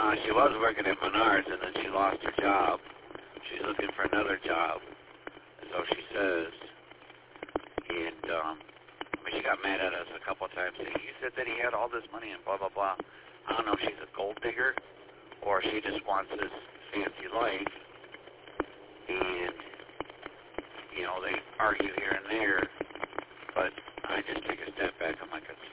She was working at Menards, and then she lost her job. She's looking for another job, so she says. And she got mad at us a couple of times. Saying, you said that he had all this money and blah, blah, blah. I don't know if she's a gold digger or she just wants this fancy life. And, you know, they argue here and there. But I just take a step back. I'm like,